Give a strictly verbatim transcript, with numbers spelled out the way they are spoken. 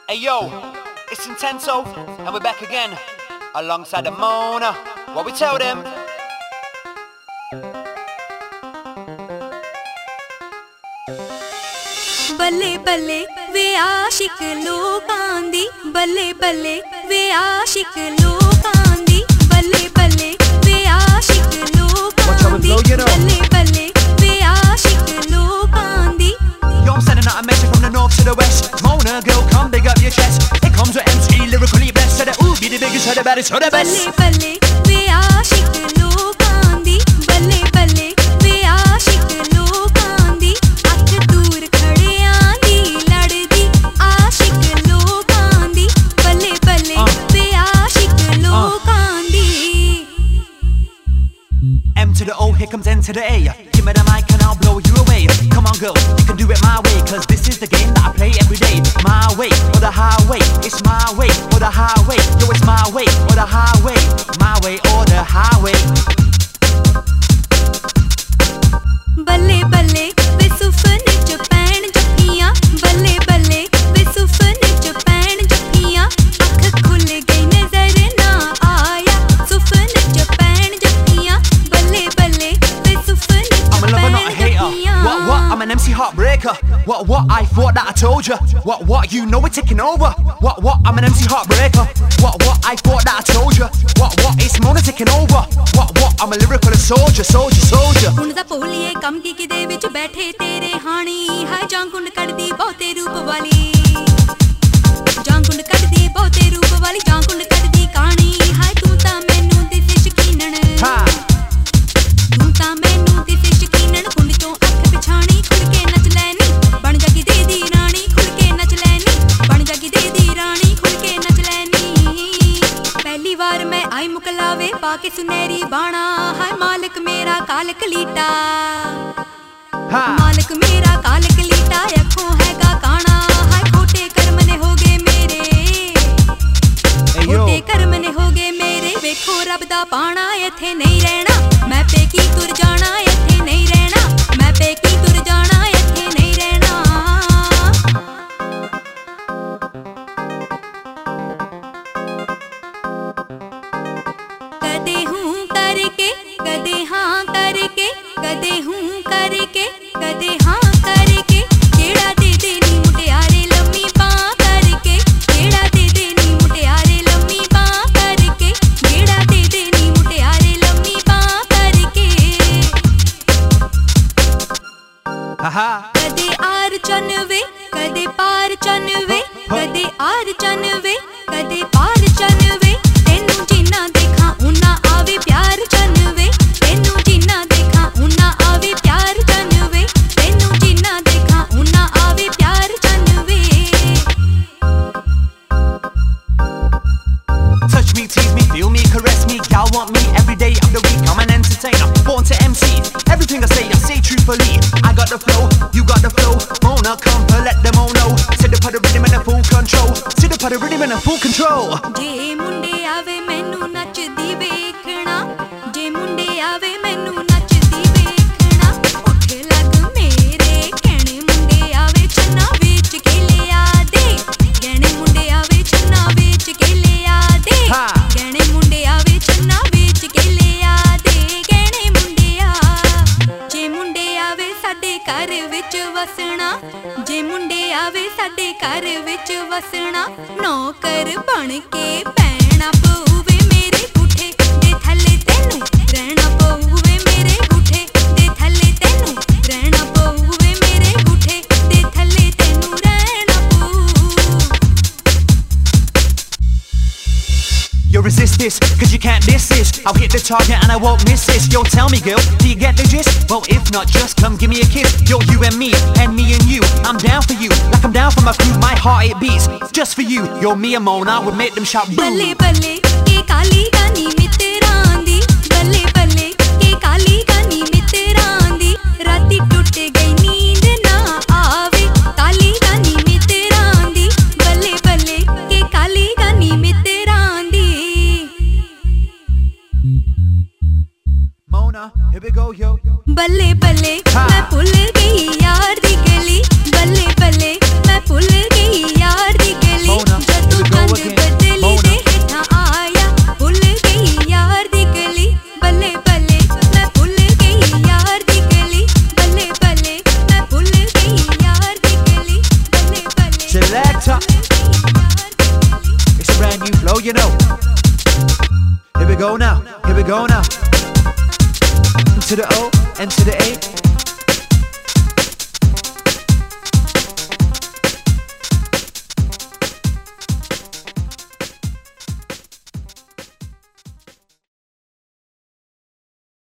Hey yo, it's Intenso, and we're back again, alongside the Mona. What we tell them? बल्ले बल्ले वे आशिक लोकां दी, बल्ले बल्ले वे आशिक लोकां दी, बल्ले बल्ले वे आशिक लोकां दी, बल्ले बल्ले वे आशिक लोकां दी. Yo, I'm sending out a message from the north to the west. Mona, girl, come big up your chest. It comes with M C, lyrically blessed. So that ooh, be the biggest, so the baddest, so the best. बल्ले बल्ले वे आशिक लोकां दी, बल्ले बल्ले वे आशिक लोकां दी. अख दूर खड़ियां दी लड़दी आशिक लोकां दी, बल्ले बल्ले वे आशिक लोकां दी. M to the O, here comes N to the A. Give me the mic and I'll blow you away. Come on girl, you can do it my way, cause this is the game that I play every day. My way or the highway, it's my way or the highway. Yo, it's my way or the highway, my way or the highway. बल्ले बल्ले वे सुफने च पैण जप्पियां, बल्ले बल्ले वे सुफने च पैण जप्पियां. अख खुल गई नजर ना आया, सुफने च पैण जप्पियां, बल्ले बल्ले वे सुफने च I'm a lover, not a पैण hater. जप्पियां. What, what? I'm an M C heartbreaker. What, what? I thought that I told you. What, what? You know we're taking over. What, what? I'm an M C heartbreaker. What, what? I thought that I told you. What, what? It's Mona taking over. What, what? I'm a lyrical soldier, soldier, soldier. ਹੁਣ ਦਾ ਭੋਲੀਏ ਕੰਮ ਕੀ ਕਿਦੇ ਵਿੱਚ ਬੈਠੇ ਤੇਰੇ ਹਾਣੀ, ਹਾਏ ਜਾਂਗੁੰਡ ਕੱਢਦੀ ਬਹੁਤੇ ਰੂਪ ਵਾਲੀ, ਜਾਂਗੁੰਡ ਕੱਢਦੀ ਬਹੁਤੇ ਰੂਪ ਵਾਲੀ, ਜਾਂਗੁੰਡ ਕੱਢਦੀ ਕਾਣੀ. ਹਾਏ ਤੂੰ ਤਾਂ ਮੈਨੂੰ ਦਿਸੇ ਸ਼ਕੀਨਣ, ਤੂੰ ਤਾਂ ਮੈਨੂੰ ਦਿਸੇ ਸ਼ਕੀਨਣ. ਕੁੰਡ ਚੋਂ ਅੱਖ ਪਿਛਾਣੀ ਖੁੱਲ ਕੇ ਨੱਚ ਲੈਨੀ, ਬਣ ਜਾਗੀ ਦੇ ਦੀ ਰਾਣੀ ਖੁੱਲ ਕੇ ਨੱਚ ਲੈਨੀ, ਬਣ ਜਾਗੀ ਦੇ ਦੀ ਰਾਣੀ ਖੁੱਲ ਕੇ ਨੱਚ ਲੈਨੀ. ਪਹਿਲੀ ਵਾਰ ਮੈਂ ਆਈ ਮੁਕਲਾਵੇ ਪਾ ਕੇ ਸੁਨਹਿਰੀ ਬਾਣਾ, ਹਾਏ ਮਾਲਕ ਮੇਰਾ ਕਾਲ ਕਲੀਟਾ, ਮਾਲਕ ਮੇਰਾ ਕਾਲ ਕਲੀਟਾ. ਅੱਖੋਂ ਹੈਗਾ ਕਾਣਾ, ਹਾਏ ਖੋਟੇ ਕਰਮ ਨੇ ਹੋ ਗਏ ਮੇਰੇ, ਖੋਟੇ ਕਰਮ ਨੇ ਹੋ ਗਏ ਮੇਰੇ. ਵੇਖੋ ਰੱਬ ਦਾ ਪਾਣਾ, ਇੱਥੇ ਨਹੀਂ ਰਹਿਣਾ ਮੈਂ ਪੇਕੀ ਤੁਰ ਜਾਣਾ, ਇੱਥੇ ਨਹੀਂ ਰਹਿਣਾ ਮੈਂ ਪੇਕੀ ਤੁਰ ਜਾਣਾ, ਇੱਥੇ ਨਹੀਂ ਰਹਿਣਾ. ਕਦੇ ਹੂੰ ਕਰਕੇ ਕਦੇ ਹਾਂ ਕਰਕੇ, ਕਦੇ ਹੂੰ ਕਰਕੇ ਕਦੇ ਹਾਂ ਕਰਕੇ, ਕਿਹੜਾ ਦੇ ਦੇ ਨੀ ਮੁਟਿਆਰੇ ਲੰਮੀ ਬਾਂਹ ਕਰਕੇ, ਕਿਹੜਾ ਦੇ ਦੇ ਨੀ ਮੁਟਿਆਰੇ ਲੰਮੀ ਬਾਂਹ ਕਰਕੇ, ਕਿਹੜਾ ਦੇ ਦੇ ਨੀ ਮੁਟਿਆਰੇ ਲੰਮੀ ਬਾਂਹ ਕਰਕੇ. ਕਦੇ ਆਰ ਚੰਨਵੇ ਕਦੇ ਪਾਰ ਚੰਨਵੇ, ਕਦੇ ਆਰ ਚੰਨਵੇ ਕਦੇ ਪਾਰ ਚੰਨਵੇ. ਤੈਨੂੰ ਜਿੰਨਾ ਦੇਖਾਂ ਉਨਾ ਆਵੇ ਪਿਆਰ ਚੰਨਵੇ, ਤੈਨੂੰ ਜਿੰਨਾ ਦੇਖਾਂ ਉਨਾ ਆਵੇ ਪਿਆਰ ਚੰਨਵੇ, ਤੈਨੂੰ ਜਿੰਨਾ ਦੇਖਾਂ ਉਨਾ ਆਵੇ ਪਿਆਰ ਚੰਨਵੇ. Touch me, tease me, feel me, caress me. Y'all want me every day of the week. I'm an entertainer, born to M C. Everything I say, I say truthfully. I got the flow, you got the flow. Mona, come and let them all know. Sit up at the rhythm in a full control. Sit up at the rhythm in a full control. ਜੇ ਮੁੰਡੇ ਆਵੇ ਮੈਨੂੰ ਨੱਚਦੀ ਵੇਖਣਾ, ਜੇ ਮੁੰਡੇ ਆਵੇ ਮੈਨੂੰ ਨੱਚਦੀ ਵੇਖਣਾ. ਉੱਠ ਲੱਗ ਮੇਰੇ ਕਹਿਣੇ ਮੁੰਡੇ ਆਵੇ ਛੰਨਾ ਵੇਚ ਕੇ ਲਿਆ ਦੇ, ਗਹਿਣੇ ਮੁੰਡੇ ਆਵੇ ਛੰਨਾ ਵੇਚ ਕੇ ਲਿਆ ਦੇ, ਗਹਿਣੇ ਮੁੰਡੇ ਆਵੇ ਛੰਨਾ ਵੇਚ ਕੇ ਲਿਆ ਦੇ, ਗਹਿਣੇ ਮੁੰਡਿਆ. ਜੇ ਮੁੰਡੇ ਆਵੇ ਸਾਡੇ ਘਰ ਵਿੱਚ ਵਸਣਾ, ਜੇ ਮੁੰਡੇ ਆਵੇ ਸਾਡੇ ਘਰ ਵਿੱਚ ਵਸਣਾ. ਨੌਕਰ ਬਣ ਕੇ ਪੈਣਾ ਪਊਵੇ ਮੇਰੇ ਗੁੱਠੇ ਦੇ ਥੱਲੇ, ਤੈਨੂੰ ਰਹਿਣਾ ਪਊਵੇ ਮੇਰੇ ਗੁੱਠੇ ਦੇ ਥੱਲੇ, ਤੈਨੂੰ ਰਹਿਣਾ ਪਊਵੇ ਮੇਰੇ ਗੁੱਠੇ ਦੇ ਥੱਲੇ, ਤੈਨੂੰ ਰਹਿਣਾ ਪਊ. You resist this, cause you can't miss this. I'll hit the target and I won't miss this. Yo, tell me girl, do you get the gist? Well, if not, just come give me a kiss. Yo, you and me, and me and you, I'm down for you, like I'm down for my crew. My heart, it beats, just for you. Yo, me and Mona would make them shout boo. ਬੱਲੇ ਬੱਲੇ ਕੇ ਕਾਲੀ ਗਾਨੀ ਮਿੱਤਰਾਂ ਦੀ, ਬੱਲੇ ਬੱਲੇ ਕੇ ਕਾਲੀ ਗਾਨੀ ਮਿੱਤਰਾਂ ਦੀ. ਰਾਤੀ ਟੁੱਟ ਗਈ ਨੀਂਦ ਨਾ ਆਵੇ, ਕਾਲੀ ਗਾਨੀ ਮਿੱਤਰਾਂ ਦੀ, ਬੱਲੇ ਬੱਲੇ ਕੇ ਕਾਲੀ ਗਾਨੀ ਮਿੱਤਰਾਂ ਦੀ. Mona, here we go, yo. ਬੱਲੇ ਬੱਲੇ ਮੈਂ ਭੁੱਲ ਗਈ ਯਾਰ ਦੀ ਗਲੀ, ਬੱਲੇ ਬੱਲੇ ਮੈਂ ਭੁੱਲ ਗਈ ਯਾਰ ਦੀ ਗਲੀ. you know. Here we go now, here we go now. To the O and to the A.